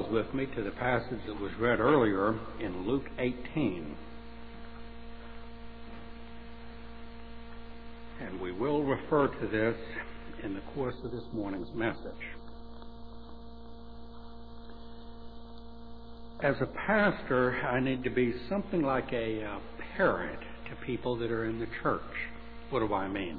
with me to the passage that was read earlier in Luke 18. And we will refer to this in the course of this morning's message. As a pastor, I need to be something like a parent to people that are in the church. What do I mean?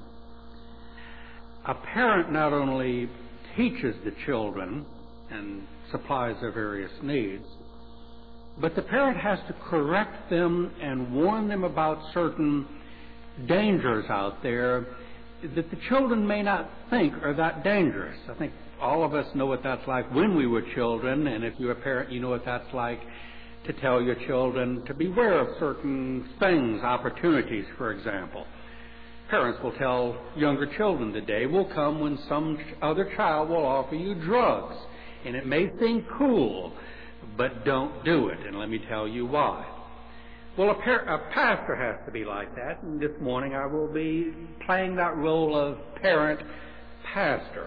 A parent not only teaches the children and supplies their various needs, but the parent has to correct them and warn them about certain dangers out there that the children may not think are that dangerous. I think all of us know what that's like when we were children, and if you're a parent, you know what that's like to tell your children to beware of certain things, opportunities, for example. Parents will tell younger children the day will come when some other child will offer you drugs, and it may seem cool, but don't do it, and let me tell you why. Well, a pastor has to be like that, and this morning I will be playing that role of parent-pastor.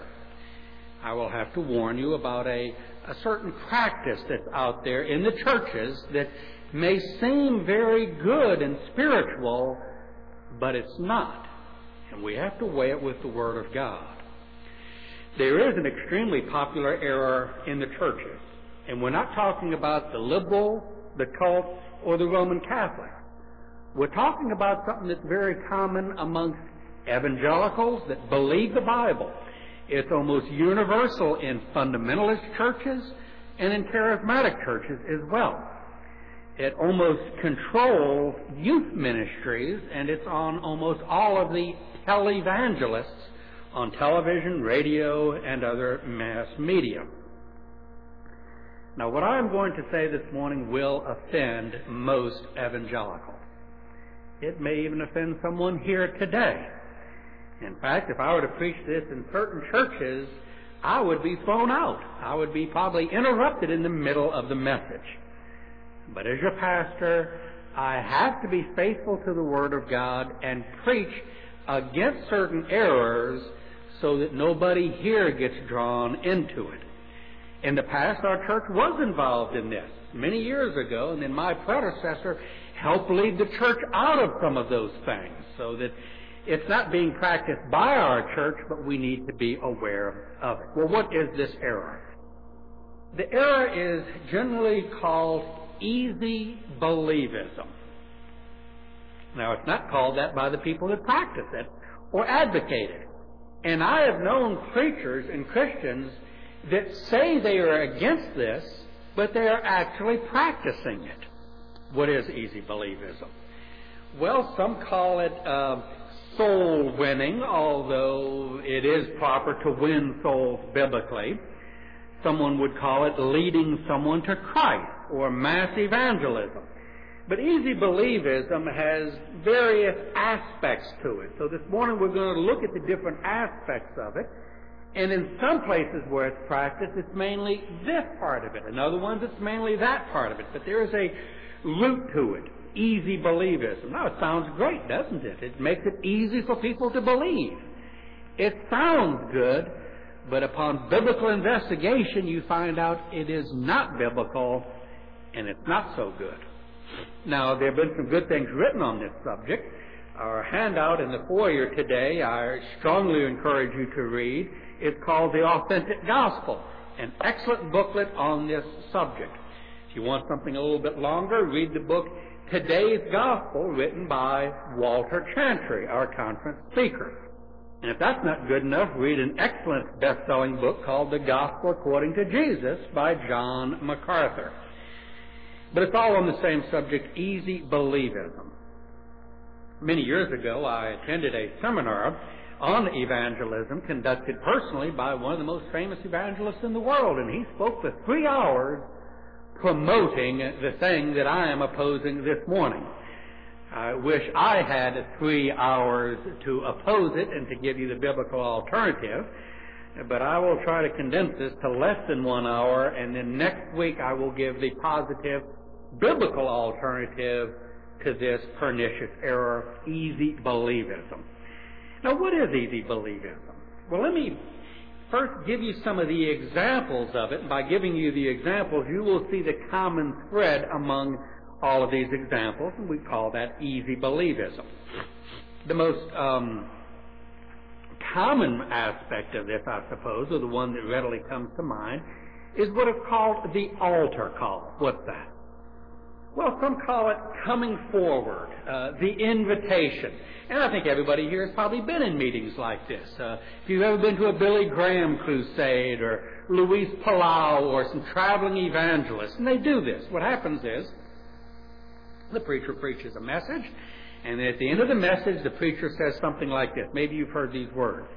I will have to warn you about a certain practice that's out there in the churches that may seem very good and spiritual, but it's not. And we have to weigh it with the Word of God. There is an extremely popular error in the churches, and we're not talking about the liberal, the cult, or the Roman Catholic. We're talking about something that's very common amongst evangelicals that believe the Bible. It's almost universal in fundamentalist churches and in charismatic churches as well. It almost controls youth ministries, and it's on almost all of the televangelists on television, radio, and other mass media. Now, what I'm going to say this morning will offend most evangelicals. It may even offend someone here today. In fact, if I were to preach this in certain churches, I would be thrown out. I would be probably interrupted in the middle of the message. But as your pastor, I have to be faithful to the Word of God and preach against certain errors so that nobody here gets drawn into it. In the past, our church was involved in this many years ago, and then my predecessor helped lead the church out of some of those things so that it's not being practiced by our church, but we need to be aware of it. Well, what is this error? The error is generally called easy believism. Now, it's not called that by the people that practice it or advocate it. And I have known preachers and Christians that say they are against this, but they are actually practicing it. What is easy believism? Well, some call it soul winning, although it is proper to win souls biblically. Someone would call it leading someone to Christ or mass evangelism. But easy believism has various aspects to it. So this morning we're going to look at the different aspects of it. And in some places where it's practiced, it's mainly this part of it. In other ones, it's mainly that part of it. But there is a root to it. Easy believism. Now, it sounds great, doesn't it? It makes it easy for people to believe. It sounds good, but upon biblical investigation, you find out it is not biblical, and it's not so good. Now, there have been some good things written on this subject. Our handout in the foyer today, I strongly encourage you to read. It's called The Authentic Gospel, an excellent booklet on this subject. If you want something a little bit longer, read the book Today's Gospel, written by Walter Chantry, our conference speaker. And if that's not good enough, read an excellent best-selling book called The Gospel According to Jesus by John MacArthur. But it's all on the same subject, easy believism. Many years ago, I attended a seminar on evangelism conducted personally by one of the most famous evangelists in the world, and he spoke for 3 hours promoting the thing that I am opposing this morning. I wish I had 3 hours to oppose it and to give you the biblical alternative, but I will try to condense this to less than 1 hour, and then next week I will give the positive biblical alternative to this pernicious error, easy believism. Now, what is easy believism? Well, let me first give you some of the examples of it. And by giving you the examples, you will see the common thread among all of these examples, and we call that easy believism. The most common aspect of this, I suppose, or the one that readily comes to mind, is what is called the altar call. What's that? Well, some call it coming forward, the invitation. And I think everybody here has probably been in meetings like this. If you've ever been to a Billy Graham crusade or Luis Palau or some traveling evangelists, and they do this. What happens is the preacher preaches a message, and at the end of the message, the preacher says something like this. Maybe you've heard these words.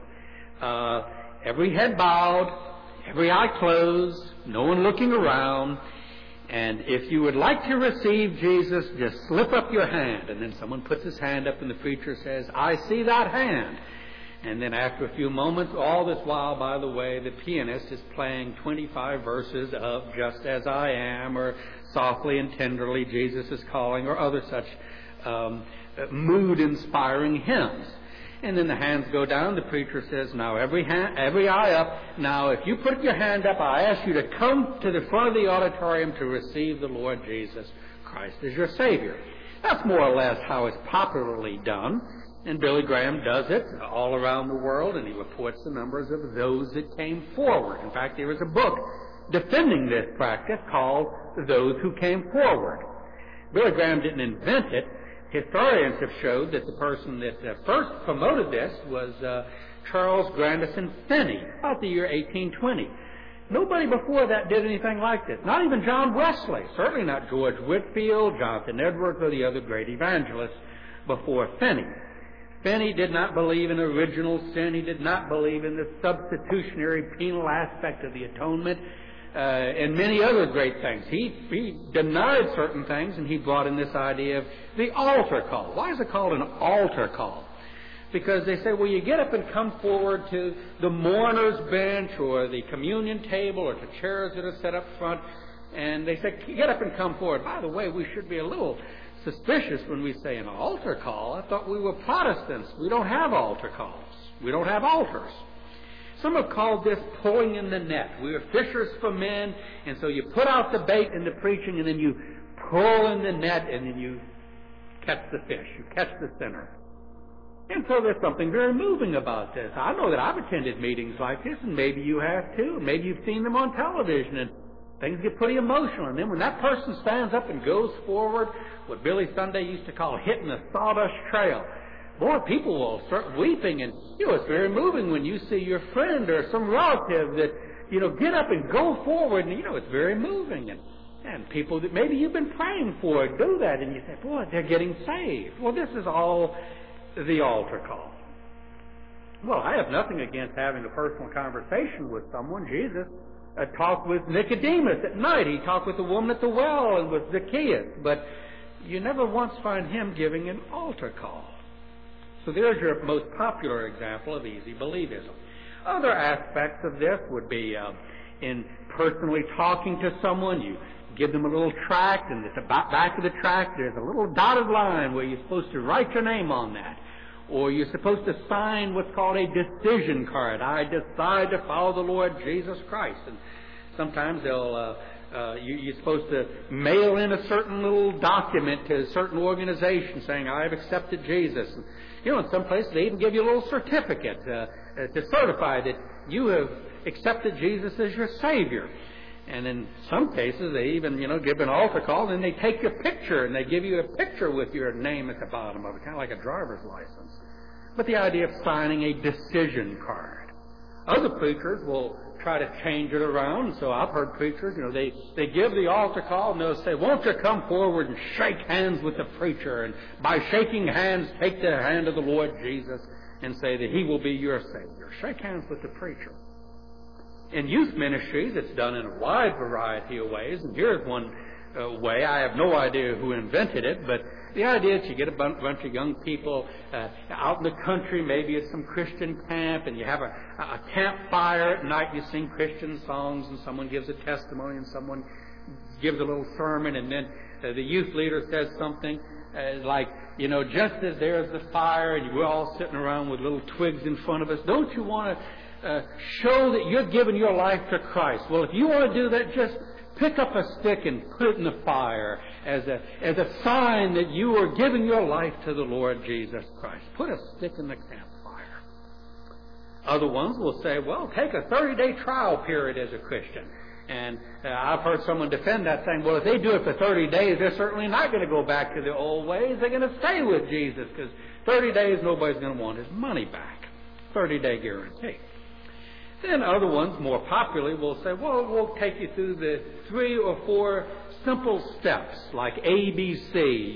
Every head bowed, every eye closed, no one looking around. And if you would like to receive Jesus, just slip up your hand. And then someone puts his hand up and the preacher says, I see that hand. And then after a few moments, all this while, by the way, the pianist is playing 25 verses of Just As I Am, or Softly and Tenderly Jesus is Calling, or other such mood-inspiring hymns. And then the hands go down. The preacher says, now every eye up. Now if you put your hand up, I ask you to come to the front of the auditorium to receive the Lord Jesus Christ as your Savior. That's more or less how it's popularly done. And Billy Graham does it all around the world, and he reports the numbers of those that came forward. In fact, there is a book defending this practice called Those Who Came Forward. Billy Graham didn't invent it. Historians have showed that the person that first promoted this was Charles Grandison Finney, about the year 1820. Nobody before that did anything like this. Not even John Wesley. Certainly not George Whitefield, Jonathan Edwards, or the other great evangelists before Finney. Finney did not believe in original sin. He did not believe in the substitutionary penal aspect of the atonement. And many other great things. He denied certain things, and he brought in this idea of the altar call. Why is it called an altar call? Because they say, well, you get up and come forward to the mourner's bench or the communion table or to chairs that are set up front, and they say, get up and come forward. By the way, we should be a little suspicious when we say an altar call. I thought we were Protestants. We don't have altar calls. We don't have altars. Some have called this pulling in the net. We are fishers for men, and so you put out the bait in the preaching, and then you pull in the net, and then you catch the fish. You catch the sinner. And so there's something very moving about this. I know that I've attended meetings like this, and maybe you have too. Maybe you've seen them on television, and things get pretty emotional. And then when that person stands up and goes forward, what Billy Sunday used to call hitting the sawdust trail, boy, people will start weeping, and, it's very moving when you see your friend or some relative that, get up and go forward, and, it's very moving. And people that maybe you've been praying for do that, and you say, boy, they're getting saved. Well, this is all the altar call. Well, I have nothing against having a personal conversation with someone. Jesus talked with Nicodemus at night. He talked with the woman at the well and with Zacchaeus, but you never once find him giving an altar call. So there's your most popular example of easy believism. Other aspects of this would be in personally talking to someone. You give them a little tract, and at the back of the tract there's a little dotted line where you're supposed to write your name on that. Or you're supposed to sign what's called a decision card. I decide to follow the Lord Jesus Christ. And sometimes you're supposed to mail in a certain little document to a certain organization saying, I have accepted Jesus. And, in some places they even give you a little certificate to certify that you have accepted Jesus as your Savior. And in some cases they even, give an altar call, and then they take your picture and they give you a picture with your name at the bottom of it, kind of like a driver's license. But the idea of signing a decision card. Other preachers will try to change it around. So I've heard preachers, they give the altar call, and they'll say, won't you come forward and shake hands with the preacher, and by shaking hands take the hand of the Lord Jesus and say that he will be your Savior. Shake hands with the preacher. In youth ministries, it's done in a wide variety of ways, and here's one way. I have no idea who invented it, but the idea is you get a bunch of young people out in the country, maybe at some Christian camp, and you have a campfire at night. You sing Christian songs, and someone gives a testimony, and someone gives a little sermon, and then the youth leader says something like, just as there's the fire, and we're all sitting around with little twigs in front of us, don't you want to show that you're giving your life to Christ. Well, if you want to do that, just pick up a stick and put it in the fire as a sign that you are giving your life to the Lord Jesus Christ. Put a stick in the campfire. Other ones will say, well, take a 30-day trial period as a Christian. And I've heard someone defend that, saying, well, if they do it for 30 days, they're certainly not going to go back to the old ways. They're going to stay with Jesus, because 30 days, nobody's going to want his money back. 30-day guarantee. Then other ones, more popularly, will say, well, we'll take you through the 3 or 4 simple steps, like ABC.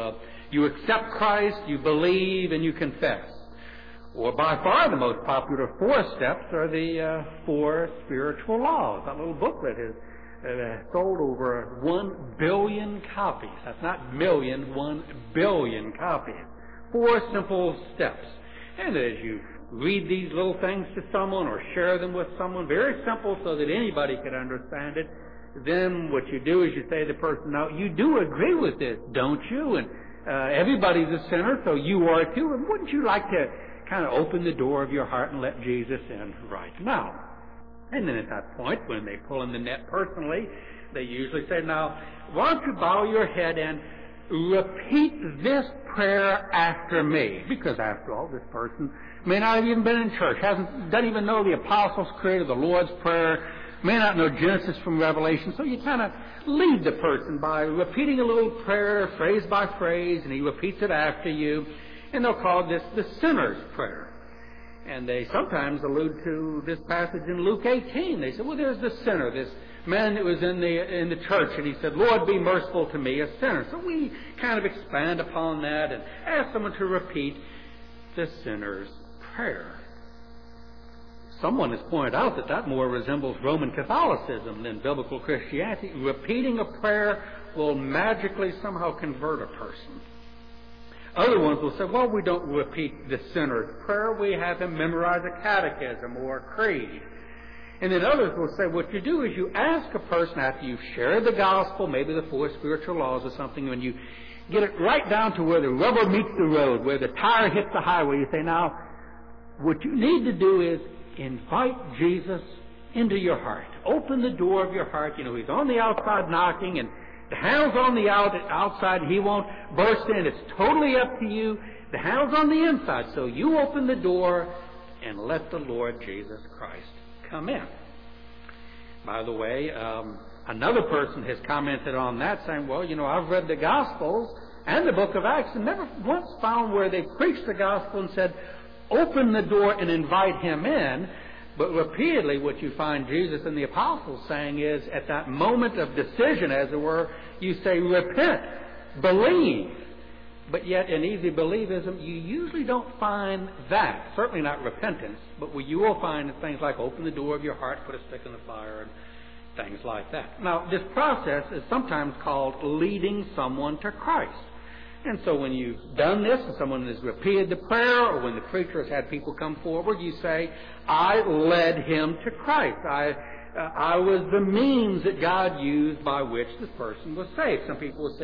You accept Christ, you believe, and you confess. Or by far the most popular 4 steps are the 4 spiritual laws. That little booklet has sold over 1 billion copies. That's not million, 1 billion copies. 4 simple steps. And as you read these little things to someone or share them with someone, very simple so that anybody can understand it, then what you do is you say to the person, now, you do agree with this, don't you? And everybody's a sinner, so you are too. And wouldn't you like to kind of open the door of your heart and let Jesus in right now? And then at that point, when they pull in the net personally, they usually say, now, why don't you bow your head and repeat this prayer after me? Because after all, this person may not have even been in church, doesn't even know the Apostles' Creed or the Lord's Prayer, may not know Genesis from Revelation, so you kind of lead the person by repeating a little prayer, phrase by phrase, and he repeats it after you, and they'll call this the sinner's prayer. And they sometimes allude to this passage in Luke 18. They say, well, there's the sinner, this man that was in the church, and he said, Lord, be merciful to me, a sinner. So we kind of expand upon that and ask someone to repeat the sinner's prayer. Someone has pointed out that that more resembles Roman Catholicism than biblical Christianity. Repeating a prayer will magically somehow convert a person. Other ones will say, well, we don't repeat the sinner's prayer. We have him memorize a catechism or a creed. And then others will say, what you do is you ask a person after you've shared the gospel, maybe the 4 spiritual laws or something, when you get it right down to where the rubber meets the road, where the tire hits the highway, you say, now, what you need to do is invite Jesus into your heart. Open the door of your heart. You know, he's on the outside knocking, and the handle's on the outside, and he won't burst in. It's totally up to you. The handle's on the inside, so you open the door and let the Lord Jesus Christ come in. By the way, another person has commented on that, saying, well, you know, I've read the Gospels and the book of Acts and never once found where they preached the gospel and said, open the door and invite him in. But repeatedly what you find Jesus and the apostles saying is, at that moment of decision, as it were, you say, repent, believe. But yet in easy believism, you usually don't find that. Certainly not repentance, but what you will find is things like open the door of your heart, put a stick in the fire, and things like that. Now, this process is sometimes called leading someone to Christ. And so when you've done this and someone has repeated the prayer, or when the preacher has had people come forward, you say, I led him to Christ. I was the means that God used by which this person was saved. Some people will say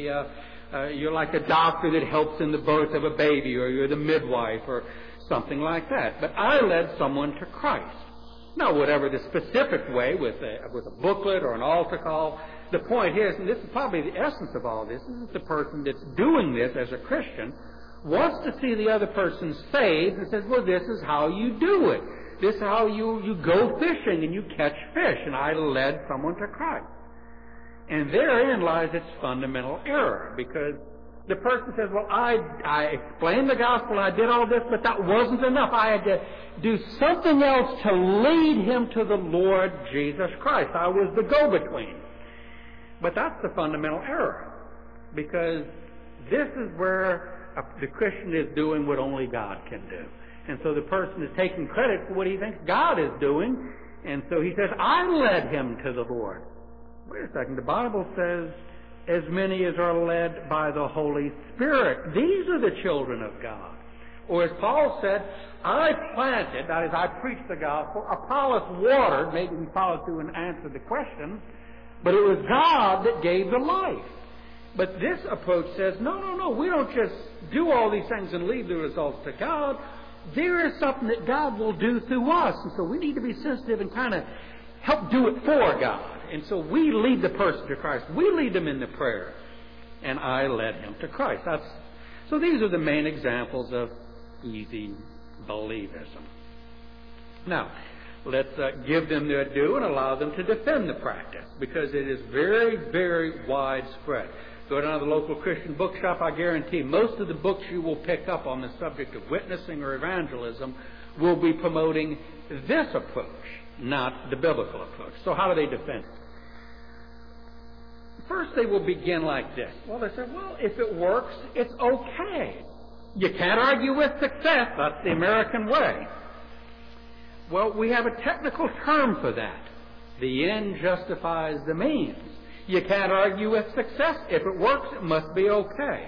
you're like a doctor that helps in the birth of a baby, or you're the midwife, or something like that. But I led someone to Christ. Now, whatever the specific way, with a booklet or an altar call, the point here is, and this is probably the essence of all this, is that the person that's doing this as a Christian wants to see the other person saved and says, well, this is how you do it. This is how you go fishing and you catch fish, and I led someone to Christ. And therein lies its fundamental error, because the person says, well, I explained the gospel, I did all this, but that wasn't enough. I had to do something else to lead him to the Lord Jesus Christ. I was the go-between. But that's the fundamental error, because this is where the Christian is doing what only God can do. And so the person is taking credit for what he thinks God is doing, and so he says, I led him to the Lord. Wait a second, the Bible says, as many as are led by the Holy Spirit, these are the children of God. Or as Paul said, I planted, that is, I preached the gospel, Apollos watered, maybe we followed through and answered the question, but it was God that gave the life. But this approach says, no, we don't just do all these things and leave the results to God. there is something that God will do through us. And so we need to be sensitive and kind of help do it for God. And so we lead the person to Christ. We lead them in the prayer. And I led him to Christ. So these are the main examples of easy believism. Now, let's give them their due and allow them to defend the practice, because it is very, very widespread. Go down to the local Christian bookshop, I guarantee most of the books you will pick up on the subject of witnessing or evangelism will be promoting this approach, not the biblical approach. So how do they defend it? First, they will begin like this. Well, they say, well, if it works, it's okay. You can't argue with success. That's the American way. Well, we have a technical term for that. The end justifies the means. You can't argue with success. If it works, it must be okay.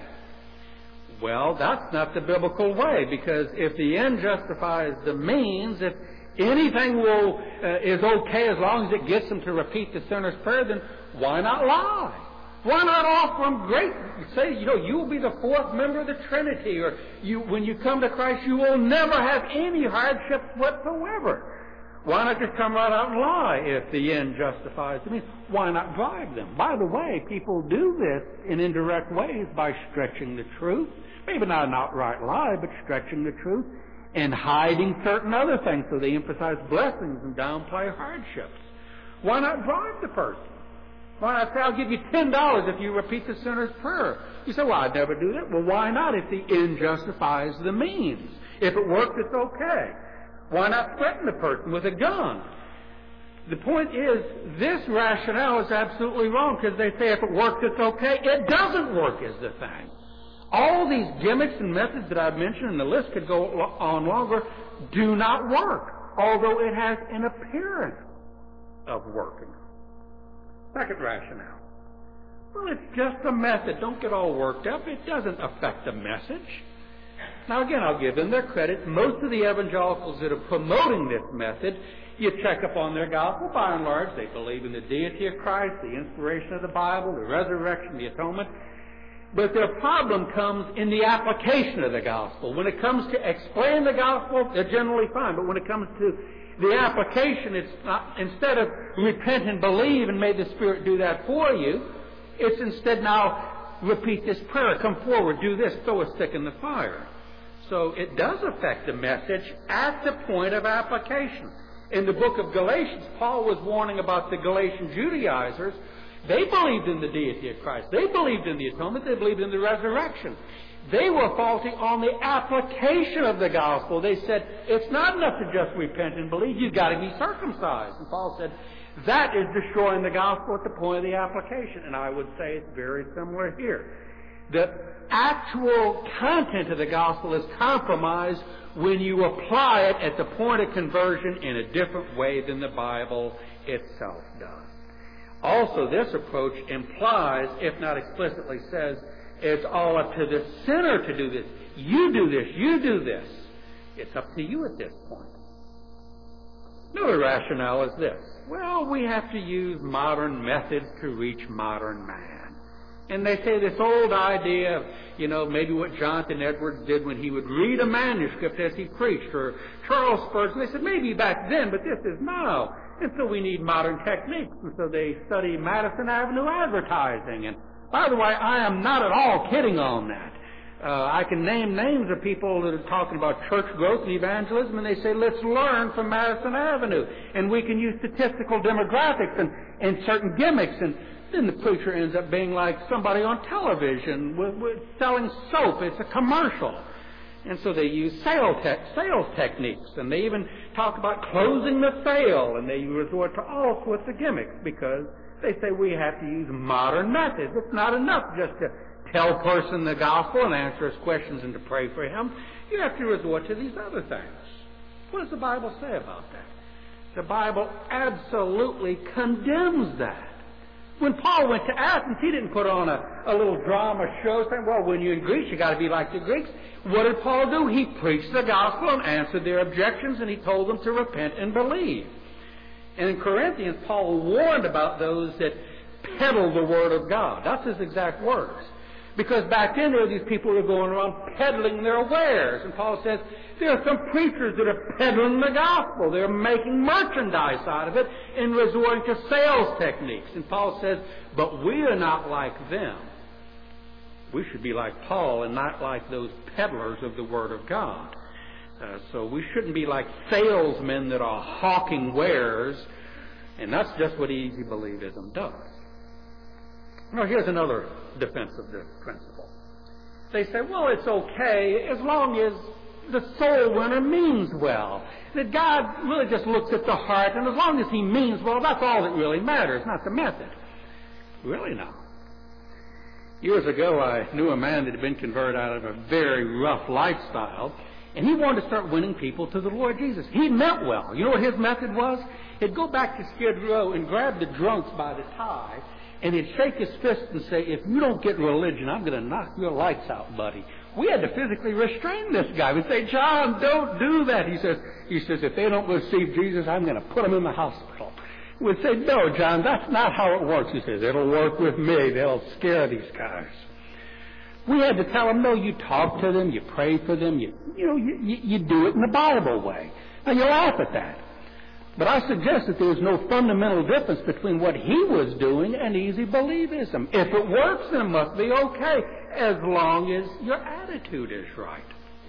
Well, that's not the biblical way, because if the end justifies the means, if anything is okay as long as it gets them to repeat the sinner's prayer, then why not lie? Why not offer them say, you will be the fourth member of the Trinity, or when you come to Christ, you will never have any hardships whatsoever. Why not just come right out and lie if the end justifies the means? Why not bribe them? By the way, people do this in indirect ways by stretching the truth. Maybe not an outright lie, but stretching the truth and hiding certain other things, so they emphasize blessings and downplay hardships. Why not bribe the person? Why not say, I'll give you $10 if you repeat the sinner's prayer? You say, well, I'd never do that. Well, why not if the end justifies the means? If it works, it's okay. Why not threaten the person with a gun? The point is, this rationale is absolutely wrong, because they say if it works, it's okay. It doesn't work is the thing. All these gimmicks and methods that I've mentioned, and the list could go on longer, do not work, although it has an appearance of working. Second rationale. Well, it's just a method. Don't get all worked up. It doesn't affect the message. Now, again, I'll give them their credit. Most of the evangelicals that are promoting this method, you check up on their gospel. By and large, they believe in the deity of Christ, the inspiration of the Bible, the resurrection, the atonement. But their problem comes in the application of the gospel. When it comes to explain the gospel, they're generally fine. But when it comes to the application, it's not, instead of repent and believe and may the Spirit do that for you, it's instead now repeat this prayer, come forward, do this, throw a stick in the fire. So it does affect the message at the point of application. In the book of Galatians, Paul was warning about the Galatian Judaizers. They believed in the deity of Christ. They believed in the atonement. They believed in the resurrection. They were faulty on the application of the gospel. They said, it's not enough to just repent and believe. You've got to be circumcised. And Paul said, that is destroying the gospel at the point of the application. And I would say it's very similar here. The actual content of the gospel is compromised when you apply it at the point of conversion in a different way than the Bible itself does. Also, this approach implies, if not explicitly says, it's all up to the sinner to do this. You do this. You do this. It's up to you at this point. Another rationale is this. Well, we have to use modern methods to reach modern man. And they say this old idea of, maybe what Jonathan Edwards did when he would read a manuscript as he preached, or Charles Spurgeon. They said maybe back then, but this is now. And so we need modern techniques. And so they study Madison Avenue advertising. And by the way, I am not at all kidding on that. I can name names of people that are talking about church growth and evangelism, and they say, let's learn from Madison Avenue. And we can use statistical demographics and certain gimmicks. And then the preacher ends up being like somebody on television with selling soap. It's a commercial. And so they use sales techniques, and they even talk about closing the sale, and they resort to all sorts of gimmicks because they say we have to use modern methods. It's not enough just to tell a person the gospel and answer his questions and to pray for him. You have to resort to these other things. What does the Bible say about that? The Bible absolutely condemns that. When Paul went to Athens, he didn't put on a little drama show saying, well, when you're in Greece, you got to be like the Greeks. What did Paul do? He preached the gospel and answered their objections, and he told them to repent and believe. And in Corinthians, Paul warned about those that peddle the word of God. That's his exact words. Because back then there were these people who were going around peddling their wares. And Paul says there are some preachers that are peddling the gospel. They're making merchandise out of it and resorting to sales techniques. And Paul says, but we are not like them. We should be like Paul and not like those peddlers of the Word of God. So we shouldn't be like salesmen that are hawking wares. And that's just what easy believism does. Now, here's another defense of this principle. They say, well, it's okay as long as the soul winner means well. That God really just looks at the heart, and as long as he means well, that's all that really matters, not the method. Really not. Years ago, I knew a man that had been converted out of a very rough lifestyle, and he wanted to start winning people to the Lord Jesus. He meant well. You know what his method was? He'd go back to Skid Row and grab the drunks by the tie, and he'd shake his fist and say, if you don't get religion, I'm going to knock your lights out, buddy. We had to physically restrain this guy. We'd say, John, don't do that. He says, if they don't receive Jesus, I'm going to put them in the hospital. We'd say, no, John, that's not how it works. He says, it'll work with me. They'll scare these guys. We had to tell them, no, you talk to them, you pray for them, you do it in the Bible way. Now, you laugh at that. But I suggest that there was no fundamental difference between what he was doing and easy believism. If it works, then it must be okay, as long as your attitude is right.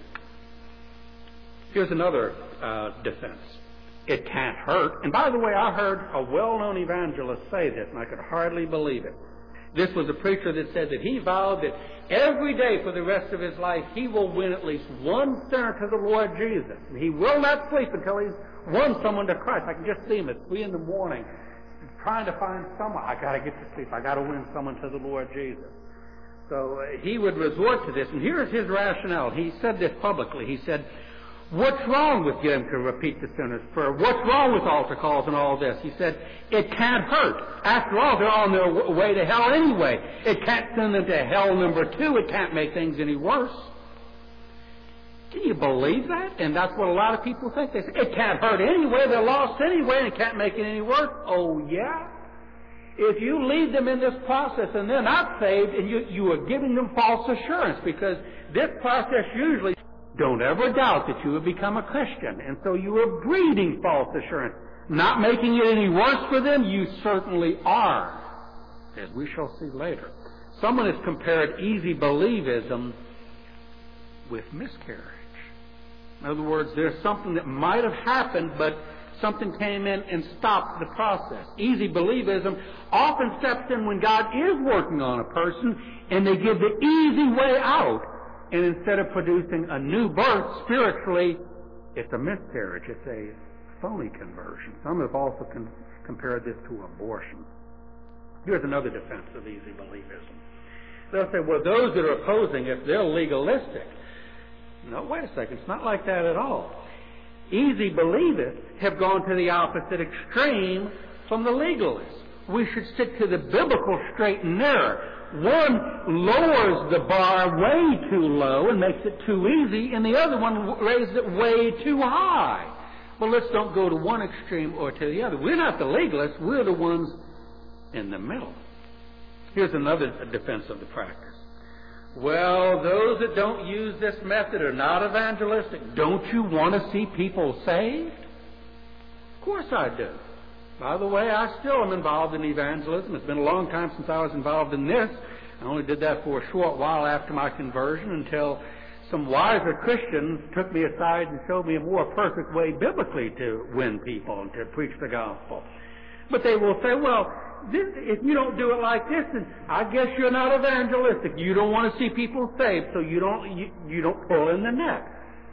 Here's another defense. It can't hurt. And by the way, I heard a well-known evangelist say this, and I could hardly believe it. This was a preacher that said that he vowed that every day for the rest of his life he will win at least one sinner to the Lord Jesus. And he will not sleep until he's won someone to Christ. I can just see him at 3 a.m. trying to find someone. I got to get to sleep. I got to win someone to the Lord Jesus. So he would resort to this. And here's his rationale. He said this publicly. He said, what's wrong with getting to repeat the sinner's prayer? What's wrong with altar calls and all this? He said, it can't hurt. After all, they're on their way to hell anyway. It can't send them to hell number 2. It can't make things any worse. Can you believe that? And that's what a lot of people think. They say, it can't hurt anyway. They're lost anyway, and it can't make it any worse. Oh, yeah? If you lead them in this process and they're not saved, and you are giving them false assurance, because this process usually, don't ever doubt that you have become a Christian. And so you are breeding false assurance. Not making it any worse for them, you certainly are, as we shall see later. Someone has compared easy believism with miscarriage. In other words, there's something that might have happened, but something came in and stopped the process. Easy believism often steps in when God is working on a person, and they give the easy way out. And instead of producing a new birth spiritually, it's a miscarriage. It's a phony conversion. Some have also compared this to abortion. Here's another defense of easy believism. They'll say, well, those that are opposing it, they're legalistic. No, wait a second. It's not like that at all. Easy believers have gone to the opposite extreme from the legalists. We should stick to the biblical straight and narrow. One lowers the bar way too low and makes it too easy, and the other one raises it way too high. Well, let's don't go to one extreme or to the other. We're not the legalists. We're the ones in the middle. Here's another defense of the practice. Well, those that don't use this method are not evangelistic. Don't you want to see people saved? Of course I do. By the way, I still am involved in evangelism. It's been a long time since I was involved in this. I only did that for a short while after my conversion until some wiser Christians took me aside and showed me a more perfect way biblically to win people and to preach the gospel. But they will say, well, if you don't do it like this, then I guess you're not evangelistic. You don't want to see people saved, so you don't pull in the net.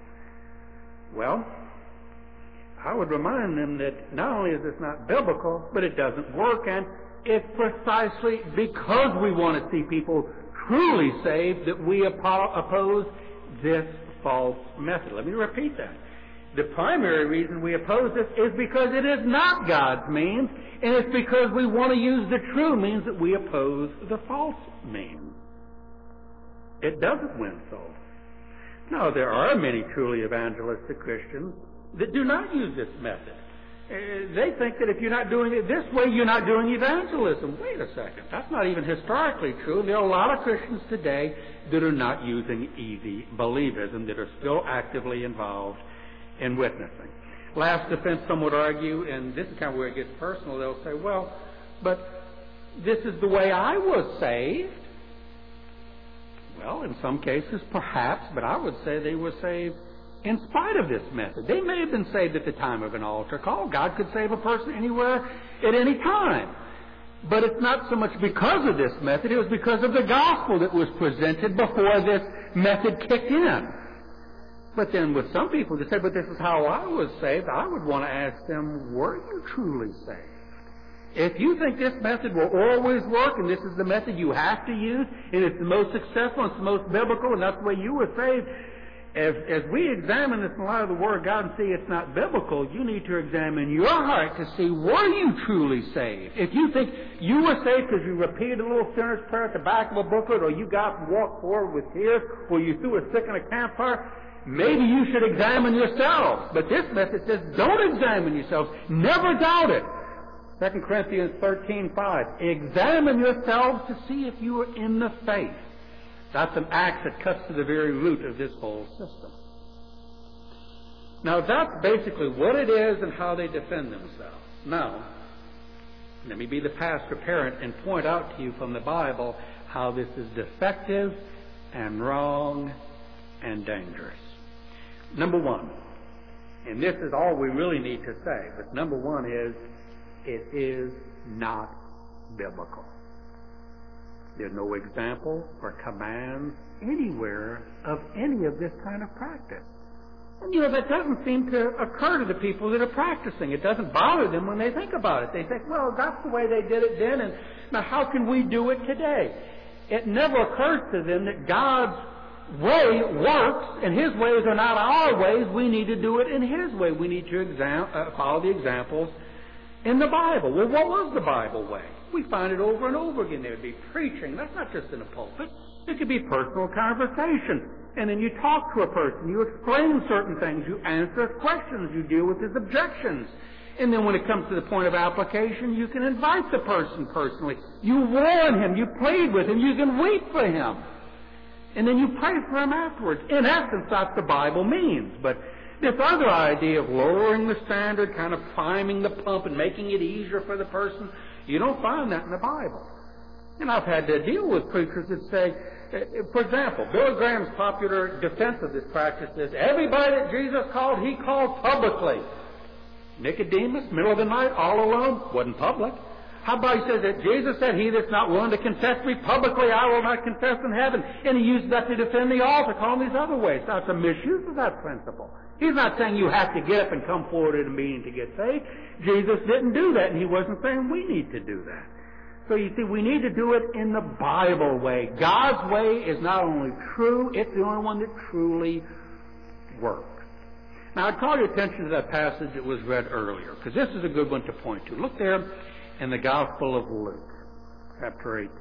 Well, I would remind them that not only is this not biblical, but it doesn't work, and it's precisely because we want to see people truly saved that we oppose this false method. Let me repeat that. The primary reason we oppose this is because it is not God's means, and it's because we want to use the true means that we oppose the false means. It doesn't win souls. Now, there are many truly evangelistic Christians that do not use this method. They think that if you're not doing it this way, you're not doing evangelism. Wait a second. That's not even historically true. There are a lot of Christians today that are not using easy believism, that are still actively involved in witnessing. Last defense, some would argue, and this is kind of where it gets personal, they'll say, well, but this is the way I was saved. Well, in some cases, perhaps, but I would say they were saved in spite of this method. They may have been saved at the time of an altar call. God could save a person anywhere at any time. But it's not so much because of this method. It was because of the gospel that was presented before this method kicked in. But then with some people that say, but this is how I was saved, I would want to ask them, were you truly saved? If you think this method will always work and this is the method you have to use and it's the most successful, it's the most biblical, and that's the way you were saved, as we examine this in light of the Word of God and see it's not biblical, you need to examine your heart to see, were you truly saved? If you think you were saved because you repeated a little sinner's prayer at the back of a booklet, or you got and walked forward with tears, or you threw a stick in a campfire, maybe you should examine yourselves. But this message says, don't examine yourselves. Never doubt it. 2 Corinthians 13:5. Examine yourselves to see if you are in the faith. That's an axe that cuts to the very root of this whole system. Now, that's basically what it is and how they defend themselves. Now, let me be the pastor parent and point out to you from the Bible how this is defective and wrong and dangerous. Number one, and this is all we really need to say, but number one is, it is not biblical. There's no example or commands anywhere of any of this kind of practice. And that doesn't seem to occur to the people that are practicing. It doesn't bother them when they think about it. They think, well, that's the way they did it then, and now how can we do it today? It never occurs to them that God's way works, and His ways are not our ways. We need to do it in His way. We need to follow the examples in the Bible. Well, what was the Bible way? We find it over and over again. There would be preaching. That's not just in a pulpit. It could be personal conversation. And then you talk to a person. You explain certain things. You answer questions. You deal with his objections. And then when it comes to the point of application, you can invite the person personally. You warn him. You plead with him. You can weep for him. And then you pray for him afterwards. In essence, that's what the Bible means. But this other idea of lowering the standard, kind of priming the pump and making it easier for the person, you don't find that in the Bible. And I've had to deal with preachers that say, for example, Billy Graham's popular defense of this practice is, everybody that Jesus called, He called publicly. Nicodemus, middle of the night, all alone, wasn't public. How about he says that Jesus said, he that's not willing to confess me publicly, I will not confess in heaven. And he used that to defend the altar, calling these other ways. Now, it's a misuse of that principle. He's not saying you have to get up and come forward at a meeting to get saved. Jesus didn't do that, and He wasn't saying we need to do that. So you see, we need to do it in the Bible way. God's way is not only true, it's the only one that truly works. Now, I'd call your attention to that passage that was read earlier, because this is a good one to point to. Look there in the Gospel of Luke, chapter 18.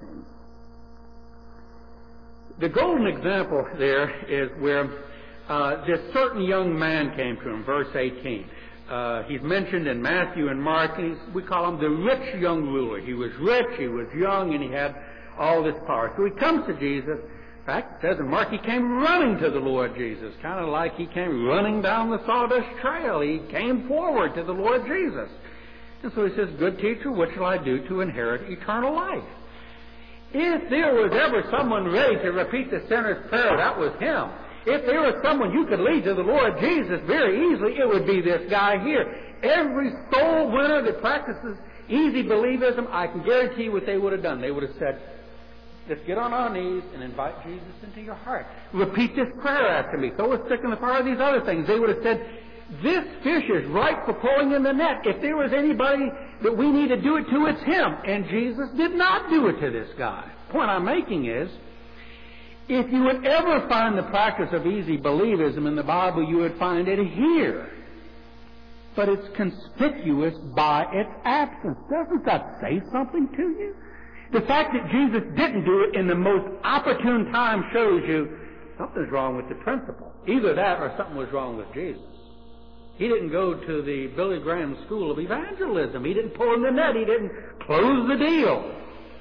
The golden example there is where this certain young man came to him, verse 18. He's mentioned in Matthew and Mark, and we call him the rich young ruler. He was rich, he was young, and he had all this power. So he comes to Jesus. In fact, it says in Mark, he came running to the Lord Jesus, kind of like he came running down the sawdust trail. He came forward to the Lord Jesus. And so he says, good teacher, what shall I do to inherit eternal life? If there was ever someone ready to repeat the sinner's prayer, that was him. If there was someone you could lead to the Lord Jesus very easily, it would be this guy here. Every soul winner that practices easy believism, I can guarantee you what they would have done. They would have said, just get on our knees and invite Jesus into your heart. Repeat this prayer after me. Throw a stick in the fire of these other things. They would have said, this fish is ripe for pulling in the net. If there was anybody that we need to do it to, it's him. And Jesus did not do it to this guy. The point I'm making is, if you would ever find the practice of easy believism in the Bible, you would find it here. But it's conspicuous by its absence. Doesn't that say something to you? The fact that Jesus didn't do it in the most opportune time shows you something's wrong with the principle. Either that or something was wrong with Jesus. He didn't go to the Billy Graham School of Evangelism. He didn't pull in the net. He didn't close the deal.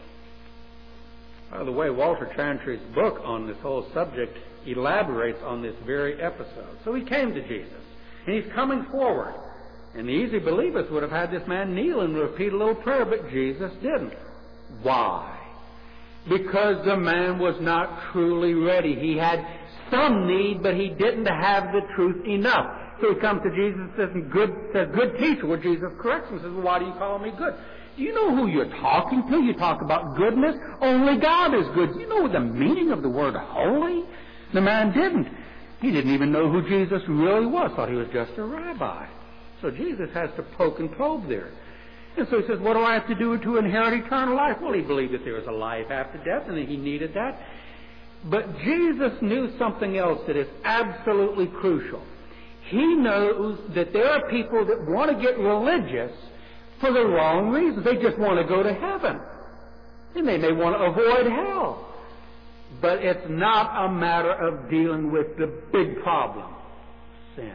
By the way, Walter Chantry's book on this whole subject elaborates on this very episode. So he came to Jesus, and he's coming forward. And the easy believers would have had this man kneel and repeat a little prayer, but Jesus didn't. Why? Because the man was not truly ready. He had some need, but he didn't have the truth enough. So he comes to Jesus and says, good teacher. Well, Jesus corrects him and says, well, why do you call me good? Do you know who you're talking to? You talk about goodness. Only God is good. Do you know the meaning of the word holy? The man didn't. He didn't even know who Jesus really was. Thought he was just a rabbi. So Jesus has to poke and probe there. And so he says, what do I have to do to inherit eternal life? Well, he believed that there was a life after death and that he needed that. But Jesus knew something else that is absolutely crucial. He knows that there are people that want to get religious for the wrong reasons. They just want to go to heaven. And they may want to avoid hell. But it's not a matter of dealing with the big problem, sin.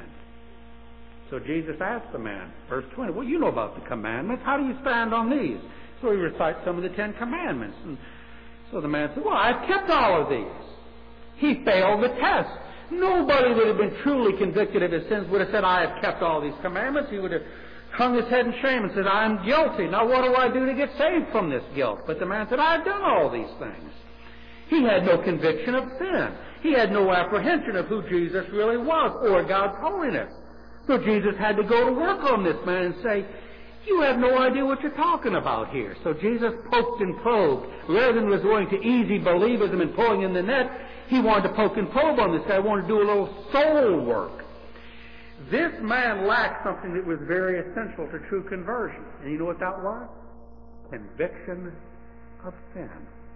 So Jesus asked the man, verse 20, well, you know about the commandments. How do you stand on these? So he recites some of the 10 commandments. And so the man said, well, I've kept all of these. He failed the test. Nobody that had been truly convicted of his sins would have said, I have kept all these commandments. He would have hung his head in shame and said, I'm guilty. Now what do I do to get saved from this guilt? But the man said, I've done all these things. He had no conviction of sin. He had no apprehension of who Jesus really was or God's holiness. So Jesus had to go to work on this man and say, you have no idea what you're talking about here. So Jesus poked and probed. Rather than resorting to easy believism and pulling in the net, he wanted to poke and probe on this guy. He wanted to do a little soul work. This man lacked something that was very essential to true conversion. And you know what that was? Conviction of sin.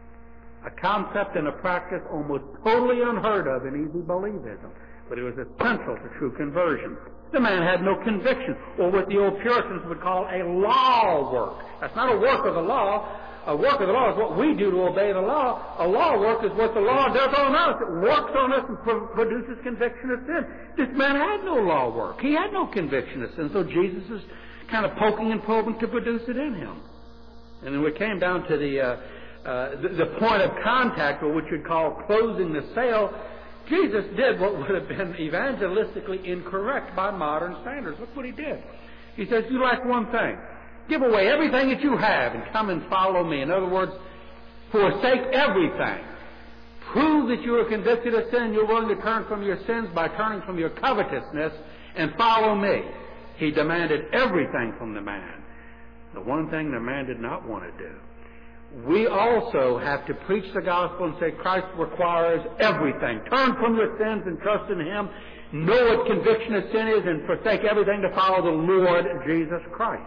A concept and a practice almost totally unheard of in easy believism. But it was essential to true conversion. The man had no conviction, or what the old Puritans would call a law work. That's not a work of the law. A work of the law is what we do to obey the law. A law work is what the law does on us. It works on us and produces conviction of sin. This man had no law work. He had no conviction of sin. So Jesus is kind of poking and probing to produce it in him. And then we came down to the point of contact, or what you'd call closing the sale. Jesus did what would have been evangelistically incorrect by modern standards. Look what he did. He says, you lack one thing. Give away everything that you have and come and follow me. In other words, forsake everything. Prove that you are convicted of sin. You're willing to turn from your sins by turning from your covetousness and follow me. He demanded everything from the man. The one thing the man did not want to do. We also have to preach the gospel and say Christ requires everything. Turn from your sins and trust in him. Know what conviction of sin is and forsake everything to follow the Lord Jesus Christ.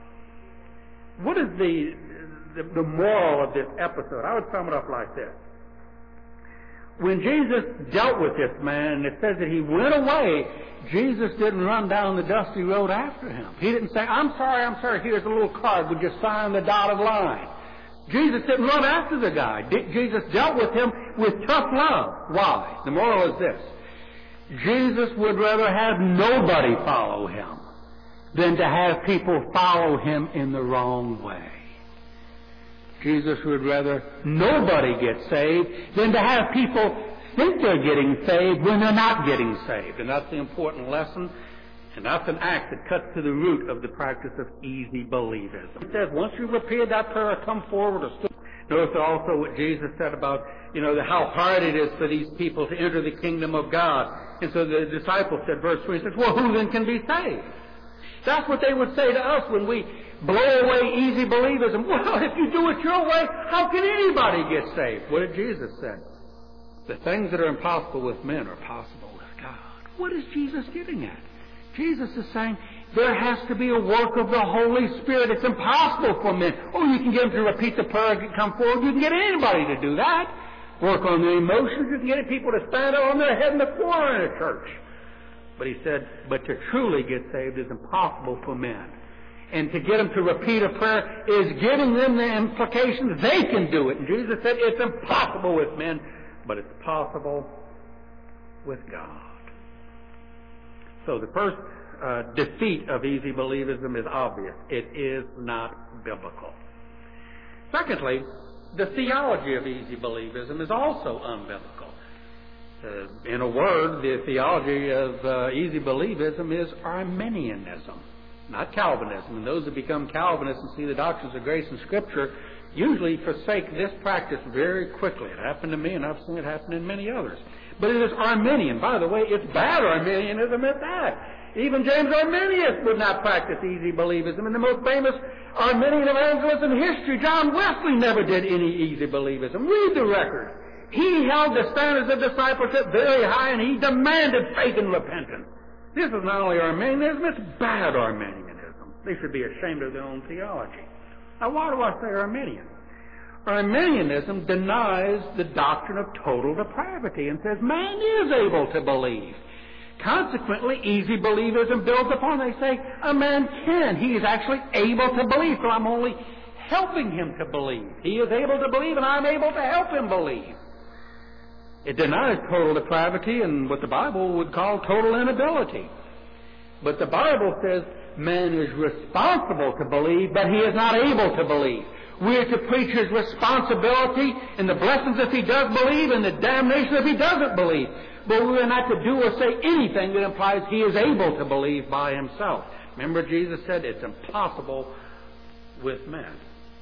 What is the moral of this episode? I would sum it up like this. When Jesus dealt with this man, it says that he went away, Jesus didn't run down the dusty road after him. He didn't say, I'm sorry, here's a little card, would you sign the dotted line? Jesus didn't run after the guy. Jesus dealt with him with tough love. Why? The moral is this. Jesus would rather have nobody follow him than to have people follow him in the wrong way. Jesus would rather nobody get saved than to have people think they're getting saved when they're not getting saved. And that's the important lesson. And that's an act that cuts to the root of the practice of easy believism. It says, once you've repeated that prayer, come forward or stood. Notice also what Jesus said about, how hard it is for these people to enter the kingdom of God. And so the disciples said, verse 3, says, well, who then can be saved? That's what they would say to us when we blow away easy believism. Well, if you do it your way, how can anybody get saved? What did Jesus say? The things that are impossible with men are possible with God. What is Jesus getting at? Jesus is saying there has to be a work of the Holy Spirit. It's impossible for men. Oh, you can get them to repeat the prayer and come forward. You can get anybody to do that. Work on the emotions. You can get people to stand on their head in the corner in a church. But he said, but to truly get saved is impossible for men. And to get them to repeat a prayer is giving them the implications they can do it. And Jesus said it's impossible with men, but it's possible with God. So the first defeat of easy believism is obvious. It is not biblical. Secondly, the theology of easy believism is also unbiblical. In a word, the theology of easy believism is Arminianism, not Calvinism. And those that become Calvinists and see the doctrines of grace in Scripture usually forsake this practice very quickly. It happened to me, and I've seen it happen in many others. But it is Arminian. By the way, it's bad Arminianism at that. Even James Arminius would not practice easy believism. And the most famous Arminian evangelist in history, John Wesley, never did any easy believism. Read the record. He held the standards of discipleship very high, and he demanded faith and repentance. This is not only Arminianism, it's bad Arminianism. They should be ashamed of their own theology. Now, why do I say Arminian? Arminianism denies the doctrine of total depravity and says man is able to believe. Consequently, easy believism builds upon. They say a man can. He is actually able to believe, so I'm only helping him to believe. He is able to believe, and I'm able to help him believe. It denies total depravity and what the Bible would call total inability. But the Bible says man is responsible to believe, but he is not able to believe. We are to preach his responsibility and the blessings if he does believe and the damnation if he doesn't believe. But we are not to do or say anything that implies he is able to believe by himself. Remember, Jesus said it's impossible with men.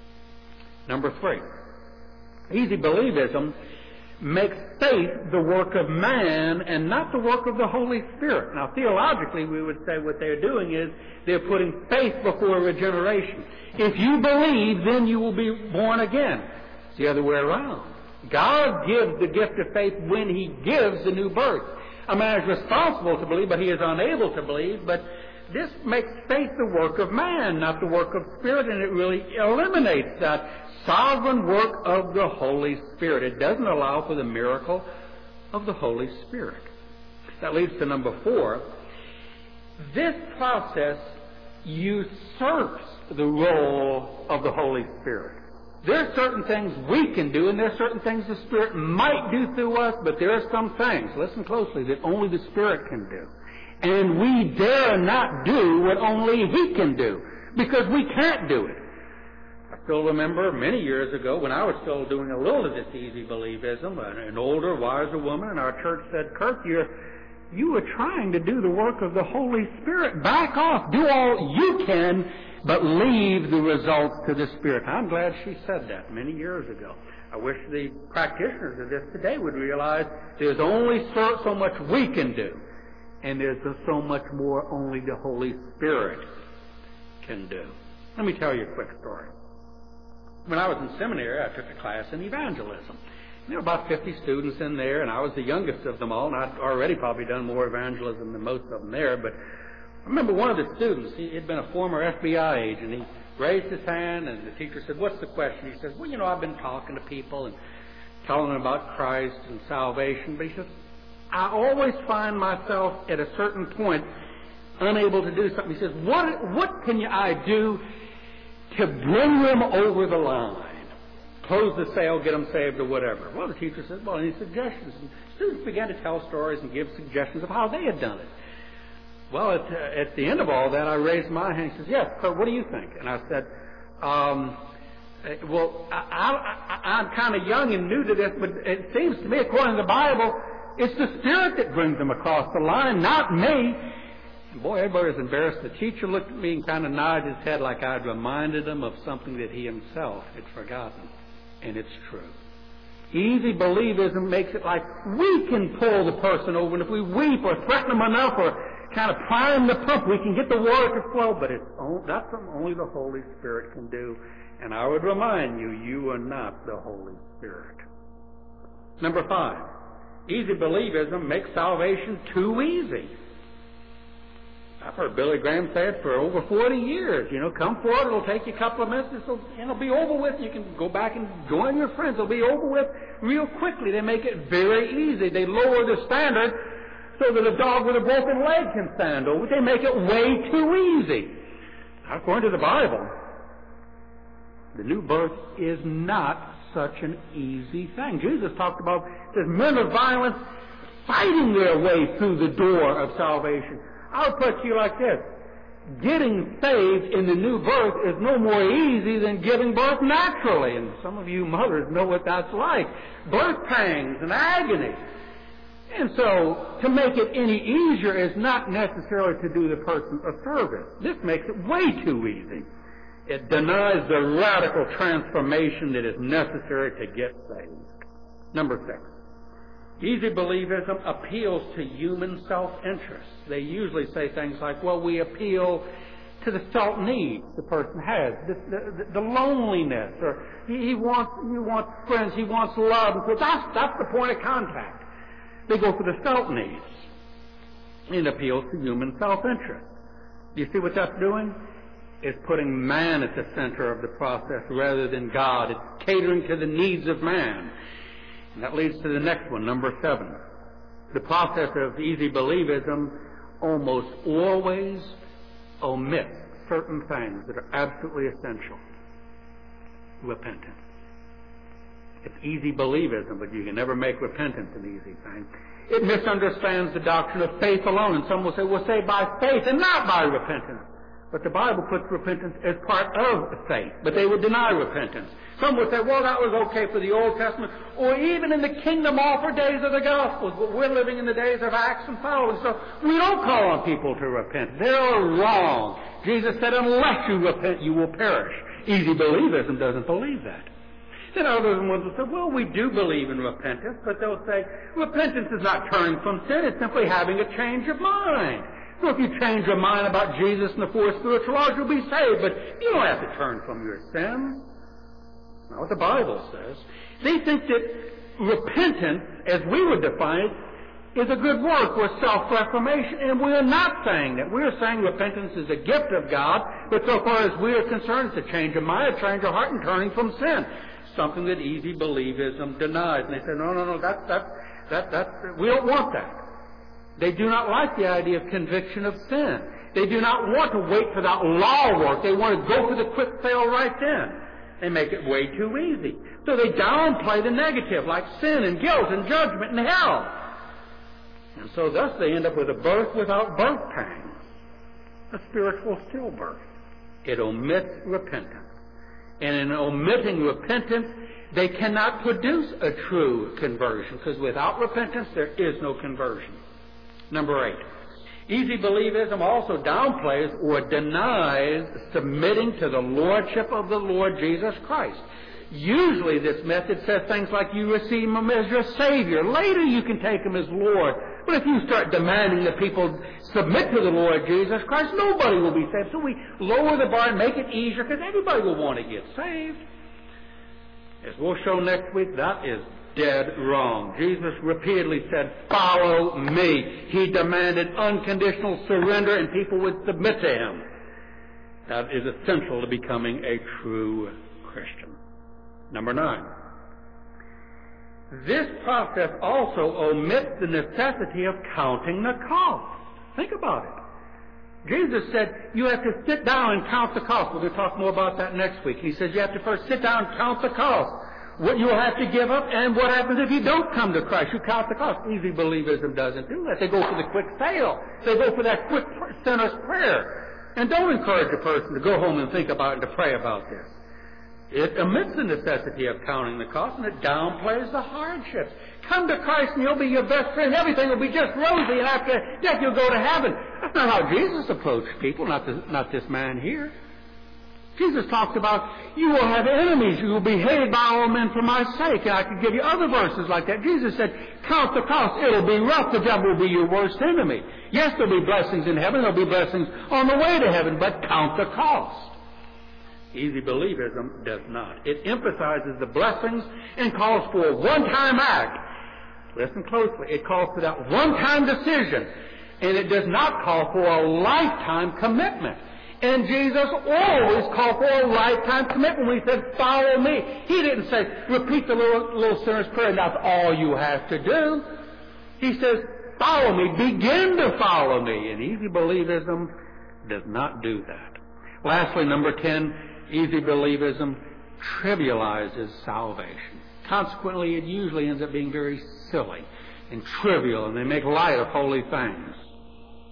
Number 3, easy believism makes faith the work of man and not the work of the Holy Spirit. Now, theologically, we would say what they're doing is they're putting faith before regeneration. If you believe, then you will be born again. It's the other way around. God gives the gift of faith when he gives the new birth. A man is responsible to believe, but he is unable to believe. But this makes faith the work of man, not the work of Spirit, and it really eliminates that sovereign work of the Holy Spirit. It doesn't allow for the miracle of the Holy Spirit. That leads to number 4. This process usurps the role of the Holy Spirit. There are certain things we can do, and there are certain things the Spirit might do through us, but there are some things, listen closely, that only the Spirit can do. And we dare not do what only He can do, because we can't do it. I still remember many years ago when I was still doing a little of this easy believism, an older, wiser woman in our church said, "Kirk, you are trying to do the work of the Holy Spirit. Back off. Do all you can, but leave the results to the Spirit." I'm glad she said that many years ago. I wish the practitioners of this today would realize there's only so much we can do, and there's so much more only the Holy Spirit can do. Let me tell you a quick story. When I was in seminary, I took a class in evangelism. There were about 50 students in there, and I was the youngest of them all, and I'd already probably done more evangelism than most of them there. But I remember one of the students, he had been a former FBI agent. He raised his hand, and the teacher said, "What's the question?" He says, "Well, I've been talking to people and telling them about Christ and salvation." But he says, "I always find myself at a certain point unable to do something." He says, what can I do to bring them over the line? Close the sale, get them saved, or whatever. Well, the teacher said, "Well, any suggestions?" And students began to tell stories and give suggestions of how they had done it. Well, at the end of all that, I raised my hand. He says, "Yes, sir, what do you think?" And I said, "Well, I'm kind of young and new to this, but it seems to me, according to the Bible, it's the Spirit that brings them across the line, not me." And boy, everybody was embarrassed. The teacher looked at me and kind of nodded his head like I'd reminded him of something that he himself had forgotten. And it's true. Easy believism makes it like we can pull the person over, and if we weep or threaten them enough or kind of prime the pump, we can get the water to flow, but that's something only the Holy Spirit can do. And I would remind you, you are not the Holy Spirit. Number 5, easy believism makes salvation too easy. I've heard Billy Graham say it for over 40 years. Come forward, it'll take you a couple of minutes, it'll be over with. You can go back and join your friends. It'll be over with real quickly. They make it very easy. They lower the standard so that a dog with a broken leg can stand over it. They make it way too easy. According to the Bible, the new birth is not such an easy thing. Jesus talked about the men of violence fighting their way through the door of salvation. I'll put it to you like this. Getting saved in the new birth is no more easy than giving birth naturally. And some of you mothers know what that's like. Birth pangs and agony. And so, to make it any easier is not necessarily to do the person a service. This makes it way too easy. It denies the radical transformation that is necessary to get saved. Number 6. Easy believism appeals to human self-interest. They usually say things like, well, we appeal to the felt needs the person has, the loneliness, or he wants friends, he wants love. And so that's the point of contact. They go for the felt needs. It appeals to human self-interest. Do you see what that's doing? It's putting man at the center of the process rather than God. It's catering to the needs of man. And that leads to the next one, number 7. The process of easy believism almost always omits certain things that are absolutely essential. Repentance. It's easy believism, but you can never make repentance an easy thing. It misunderstands the doctrine of faith alone. And some will say, we're saved by faith and not by repentance. But the Bible puts repentance as part of faith. But they would deny repentance. Some would say, well, that was okay for the Old Testament, or even in the kingdom offer days of the Gospels. But we're living in the days of Acts and following. So we don't call on people to repent. They're wrong. Jesus said, unless you repent, you will perish. Easy believism doesn't believe that. Then others will say, well, we do believe in repentance, but they'll say, repentance is not turning from sin, it's simply having a change of mind. So if you change your mind about Jesus and the 4 spiritual laws, you'll be saved, but you don't have to turn from your sins. Not what the Bible says. They think that repentance, as we would define it, is a good work or self-reformation, and we're not saying that. We're saying repentance is a gift of God, but so far as we are concerned, it's a change of mind, a change of heart, and turning from sin. Something that easy believism denies. And they say, no, we don't want that. They do not like the idea of conviction of sin. They do not want to wait for that law work. They want to go for the quick sale right then. They make it way too easy. So they downplay the negative, like sin and guilt and judgment and hell. And so thus they end up with a birth without birth pangs, a spiritual stillbirth. It omits repentance. And in omitting repentance, they cannot produce a true conversion, because without repentance, there is no conversion. Number 8. Easy believism also downplays or denies submitting to the lordship of the Lord Jesus Christ. Usually this method says things like you receive Him as your Savior. Later you can take Him as Lord. But if you start demanding that people submit to the Lord Jesus Christ, nobody will be saved. So we lower the bar and make it easier, because everybody will want to get saved. As we'll show next week, that is dead wrong. Jesus repeatedly said, follow me. He demanded unconditional surrender, and people would submit to Him. That is essential to becoming a true Christian. Number 9. This process also omits the necessity of counting the cost. Think about it. Jesus said you have to sit down and count the cost. We're going to talk more about that next week. He says you have to first sit down and count the cost. What you'll have to give up, and what happens if you don't come to Christ. You count the cost. Easy believism doesn't do that. They go for the quick sale. They go for that quick sinner's prayer. And don't encourage a person to go home and think about it and to pray about this. It omits the necessity of counting the cost, and it downplays the hardships. Come to Christ and He'll be your best friend. Everything will be just rosy, and after death you'll go to heaven. That's not how Jesus approached people, not this man here. Jesus talked about, you will have enemies. You will be hated by all men for my sake. And I could give you other verses like that. Jesus said, count the cost. It'll be rough. The devil will be your worst enemy. Yes, there'll be blessings in heaven. There'll be blessings on the way to heaven. But count the cost. Easy believism does not. It emphasizes the blessings and calls for a one-time act. Listen closely. It calls for that one-time decision. And it does not call for a lifetime commitment. And Jesus always called for a lifetime commitment when He said, follow me. He didn't say, repeat the little sinner's prayer, and that's all you have to do. He says, follow me, begin to follow me. And easy believism does not do that. Lastly, number 10, easy believism trivializes salvation. Consequently, it usually ends up being very silly and trivial, and they make light of holy things.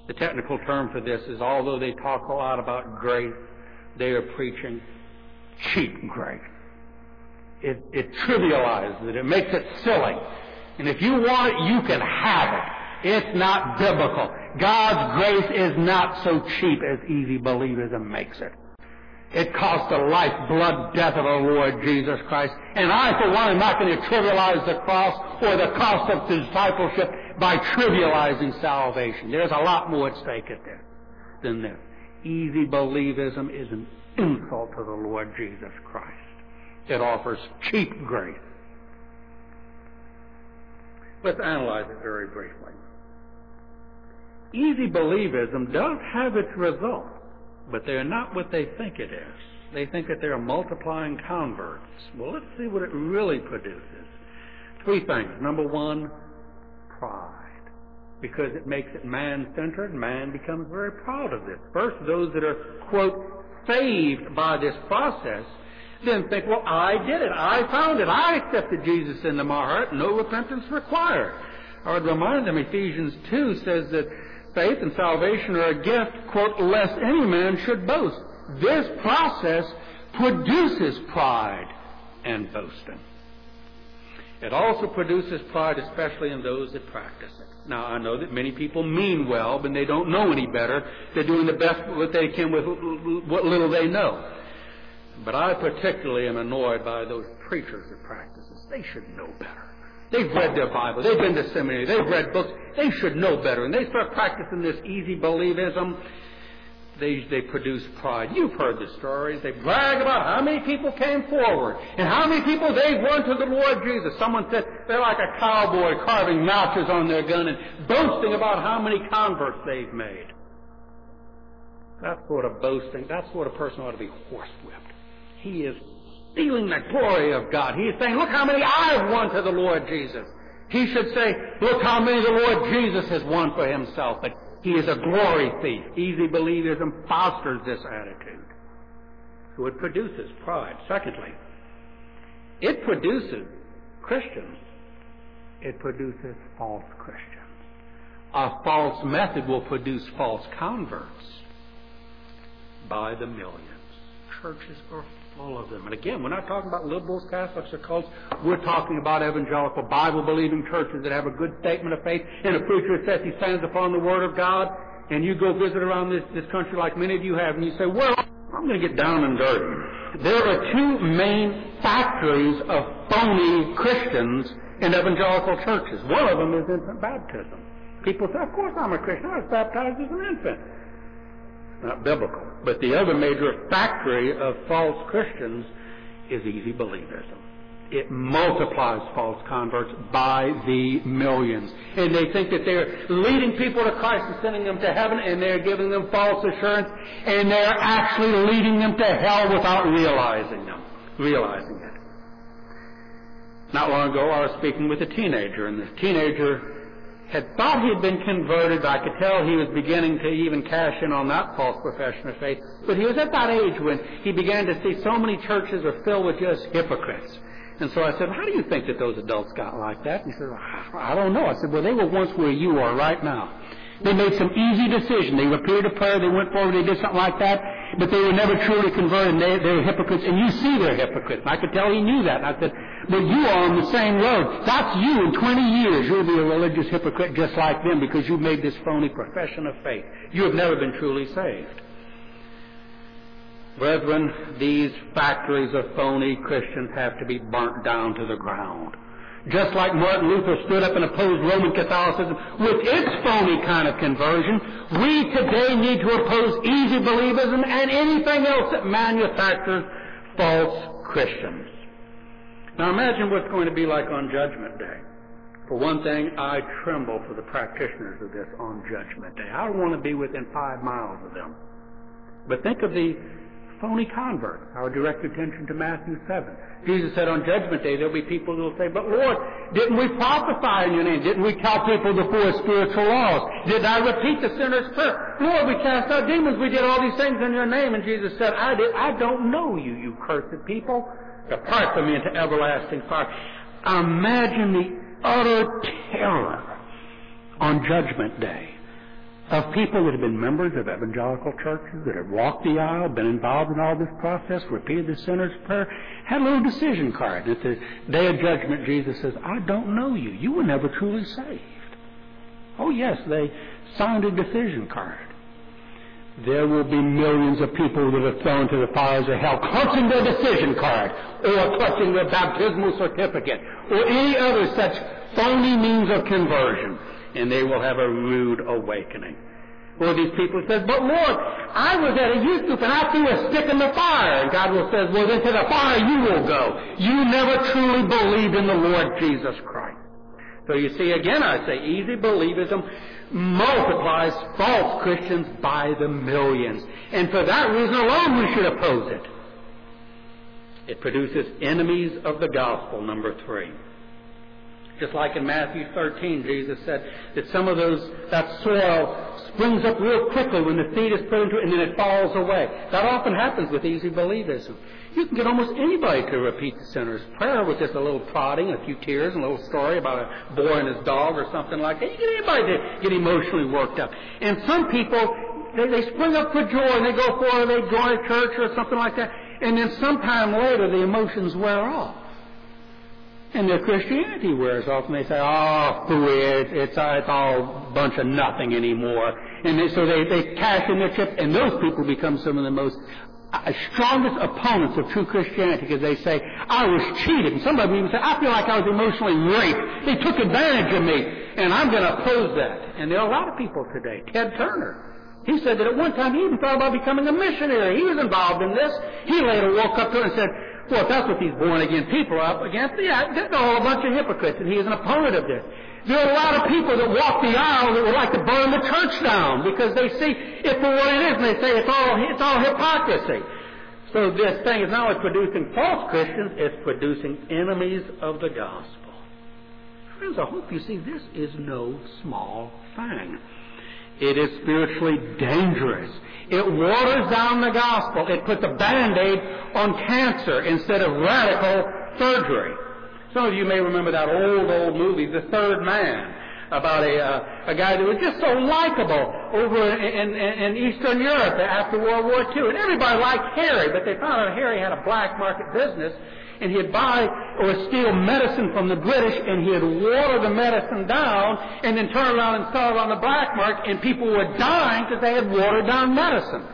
The technical term for this is, although they talk a lot about grace, they are preaching cheap grace. It trivializes it. It makes it silly. And if you want it, you can have it. It's not biblical. God's grace is not so cheap as easy believism makes it. It cost the life, blood, death of our Lord Jesus Christ. And I, for one, am not going to trivialize the cross or the cost of discipleship by trivializing salvation. There's a lot more at stake than this. Easy believism is an insult to the Lord Jesus Christ. It offers cheap grace. Let's analyze it very briefly. Easy believism does have its results, but they're not what they think it is. They think that they're multiplying converts. Well, let's see what it really produces. 3 things. Number 1, pride. Because it makes it man-centered, man becomes very proud of this. First, those that are, quote, saved by this process, then think, well, I did it. I found it. I accepted Jesus into my heart. No repentance required. I would remind them, Ephesians 2 says that faith and salvation are a gift, quote, lest any man should boast. This process produces pride and boasting. It also produces pride, especially in those that practice it. Now, I know that many people mean well, but they don't know any better. They're doing the best what they can with what little they know. But I particularly am annoyed by those preachers that practice this. They should know better. They've read their Bible. They've been to seminary. They've read books. They should know better. And they start practicing this easy believism. They produce pride. You've heard the stories. They brag about how many people came forward and how many people they've won to the Lord Jesus. Someone said they're like a cowboy carving notches on their gun and boasting about how many converts they've made. That sort of boasting, that sort of person ought to be horsewhipped. He is stealing the glory of God. He is saying, look how many I've won to the Lord Jesus. He should say, look how many the Lord Jesus has won for himself. But he is a glory thief. Easy believism fosters this attitude. So it produces pride. Secondly, it produces Christians. It produces false Christians. A false method will produce false converts by the millions. Churches are full of them. And again, we're not talking about liberals, Catholics, or cults. We're talking about evangelical, Bible-believing churches that have a good statement of faith, and a preacher says he stands upon the Word of God, and you go visit around this country like many of you have, and you say, well, I'm going to get down and dirty. There are 2 main factories of phony Christians in evangelical churches. One of them is infant baptism. People say, of course I'm a Christian. I was baptized as an infant. Not biblical. But the other major factory of false Christians is easy believism. It multiplies false converts by the millions. And they think that they're leading people to Christ and sending them to heaven, and they're giving them false assurance, and they're actually leading them to hell without realizing it. Not long ago, I was speaking with a teenager, and this teenager had thought he had been converted. I could tell he was beginning to even cash in on that false profession of faith. But he was at that age when he began to see so many churches are filled with just hypocrites. And so I said, how do you think that those adults got like that? And he said, I don't know. I said, well, they were once where you are right now. They made some easy decision. They repeated a prayer. They went forward. They did something like that. But they were never truly converted. They were hypocrites. And you see they're hypocrites. And I could tell he knew that. And I said, but you are on the same road. That's you. In 20 years, you'll be a religious hypocrite just like them because you've made this phony profession of faith. You have never been truly saved. Brethren, these factories of phony Christians have to be burnt down to the ground. Just like Martin Luther stood up and opposed Roman Catholicism with its phony kind of conversion, we today need to oppose easy believism and anything else that manufactures false Christians. Now imagine what's going to be like on Judgment Day. For one thing, I tremble for the practitioners of this on Judgment Day. I don't want to be within 5 miles of them. But think of the phony convert. I would direct attention to Matthew 7. Jesus said on Judgment Day there'll be people who will say, but Lord, didn't we prophesy in your name? Didn't we tell people the 4 spiritual laws? Did I repeat the sinner's prayer? Lord, we cast out demons. We did all these things in your name. And Jesus said, I don't know you, you cursed people. Depart from me into everlasting fire. Imagine the utter terror on Judgment Day of people that have been members of evangelical churches, that have walked the aisle, been involved in all this process, repeated the sinner's prayer, had a little decision card. At the day of judgment, Jesus says, I don't know you. You were never truly saved. Oh, yes, they signed a decision card. There will be millions of people that are thrown to the fires of hell, clutching their decision card, or clutching their baptismal certificate, or any other such phony means of conversion, and they will have a rude awakening. Or these people said, but Lord, I was at a youth group and I threw a stick in the fire. And God will say, well, then to the fire you will go. You never truly believed in the Lord Jesus Christ. So you see, again, I say, easy believism multiplies false Christians by the millions. And for that reason alone, we should oppose it. It produces enemies of the gospel, number 3. Just like in Matthew 13, Jesus said that some of that soil springs up real quickly when the seed is put into it, and then it falls away. That often happens with easy believism. You can get almost anybody to repeat the sinner's prayer with just a little prodding, a few tears, and a little story about a boy and his dog or something like that. You get anybody to get emotionally worked up. And some people, they spring up for joy and they go forward, they join a church or something like that, and then sometime later the emotions wear off. And their Christianity wears off, and they say, oh, phooey, it's all a bunch of nothing anymore. And so they cash in their chips, and those people become some of the most strongest opponents of true Christianity, because they say, I was cheated. And some of them even say, I feel like I was emotionally raped. They took advantage of me, and I'm going to oppose that. And there are a lot of people today. Ted Turner, he said that at one time he even thought about becoming a missionary. He was involved in this. He later woke up to it and said, well, if that's what these born-again people are up against, yeah, they're all a bunch of hypocrites, and he is an opponent of this. There are a lot of people that walk the aisle that would like to burn the church down because they see it for what it is, and they say it's all hypocrisy. So this thing is not only producing false Christians, it's producing enemies of the gospel. Friends, I hope you see this is no small thing. It is spiritually dangerous. It waters down the gospel. It puts a Band-Aid on cancer instead of radical surgery. Some of you may remember that old movie, The Third Man, about a guy that was just so likable over in Eastern Europe after World War II. And everybody liked Harry, but they found out Harry had a black market business, and he'd buy or steal medicine from the British, and he'd water the medicine down and then turn around and sell it on the black market, and people were dying because they had watered down medicine.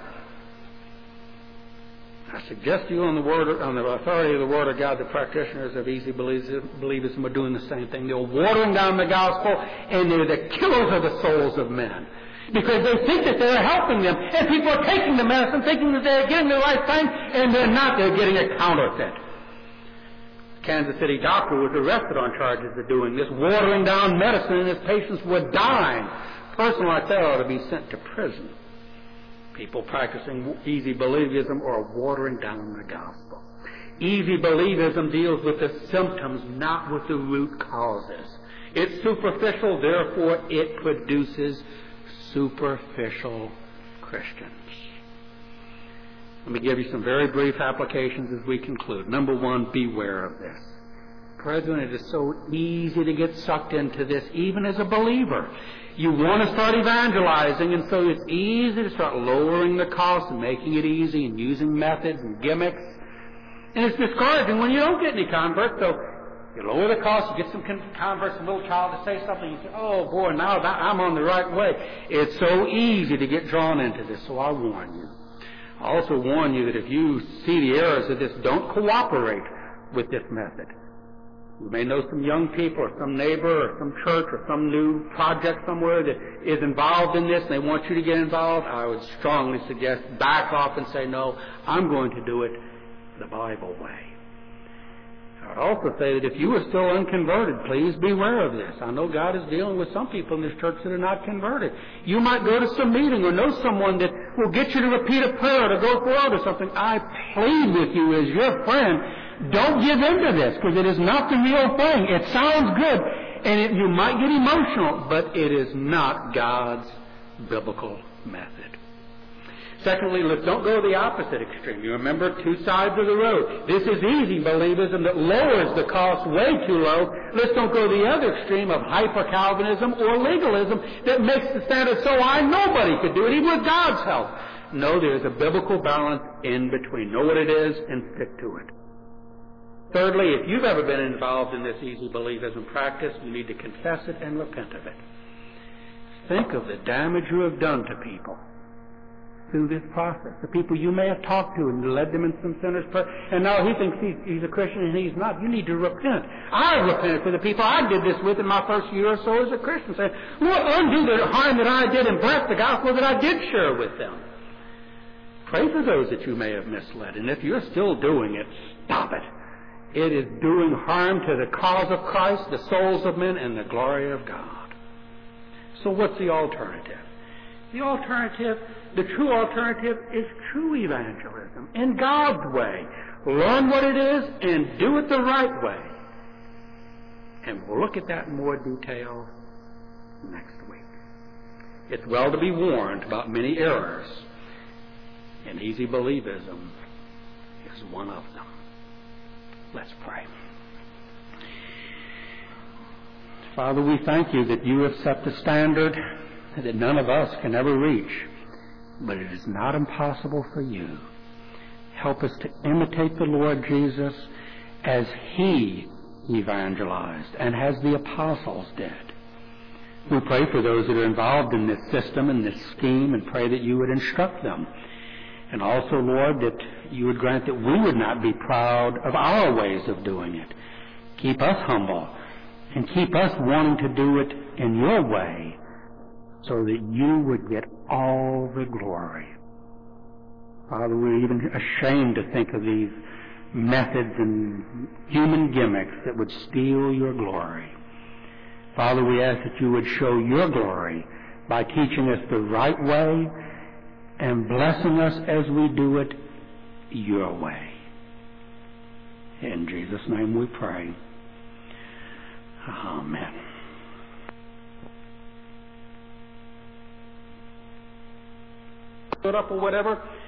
I suggest to you on the authority of the Word of God, the practitioners of easy believism are doing the same thing. They're watering down the gospel, and they're the killers of the souls of men. Because they think that they're helping them, and people are taking the medicine thinking that they're getting the right thing, and they're not. They're getting a counterfeit. Kansas City doctor was arrested on charges of doing this, watering down medicine, and his patients were dying. A person like that ought to be sent to prison. People practicing easy believism are watering down the gospel. Easy believism deals with the symptoms, not with the root causes. It's superficial, therefore it produces superficial Christians. Let me give you some very brief applications as we conclude. Number 1, beware of this. Brethren, it is so easy to get sucked into this, even as a believer. You want to start evangelizing, and so it's easy to start lowering the cost and making it easy and using methods and gimmicks. And it's discouraging when you don't get any converts. So you lower the cost, you get some converts, a little child to say something, you say, oh boy, now I'm on the right way. It's so easy to get drawn into this, so I warn you. I also warn you that if you see the errors of this, don't cooperate with this method. You may know some young people or some neighbor or some church or some new project somewhere that is involved in this and they want you to get involved. I would strongly suggest back off and say, no, I'm going to do it the Bible way. I would also say that if you are still unconverted, please beware of this. I know God is dealing with some people in this church that are not converted. You might go to some meeting or know someone that will get you to repeat a prayer or to go forward or something. I plead with you as your friend, don't give in to this, because it is not the real thing. It sounds good, and you might get emotional, but it is not God's biblical method. Secondly, let's don't go to the opposite extreme. You remember, two sides of the road. This is easy believism that lowers the cost way too low. Let's don't go to the other extreme of hyper-Calvinism or legalism that makes the standard so high nobody could do it, even with God's help. No, there's a biblical balance in between. Know what it is and stick to it. Thirdly, if you've ever been involved in this easy believism practice, you need to confess it and repent of it. Think of the damage you have done to people through this process. The people you may have talked to and led them in some sinner's prayer. And now he thinks he's a Christian and he's not. You need to repent. I repented for the people I did this with in my first year or so as a Christian. Saying, Lord, undo the harm that I did and bless the gospel that I did share with them. Pray for those that you may have misled. And if you're still doing it, stop it. It is doing harm to the cause of Christ, the souls of men, and the glory of God. So what's the alternative? The alternative, the true alternative, is true evangelism in God's way. Learn what it is and do it the right way. And we'll look at that in more detail next week. It's well to be warned about many errors, and easy believism is one of them. Let's pray. Father, we thank you that you have set the standard that none of us can ever reach, but it is not impossible for you. Help us to imitate the Lord Jesus as he evangelized and as the apostles did. We pray for those that are involved in this system and this scheme and pray that you would instruct them. And also, Lord, that you would grant that we would not be proud of our ways of doing it. Keep us humble and keep us wanting to do it in your way so that you would get all the glory. Father, we're even ashamed to think of these methods and human gimmicks that would steal your glory. Father, we ask that you would show your glory by teaching us the right way and blessing us as we do it your way. In Jesus' name we pray. Amen. Put up or whatever.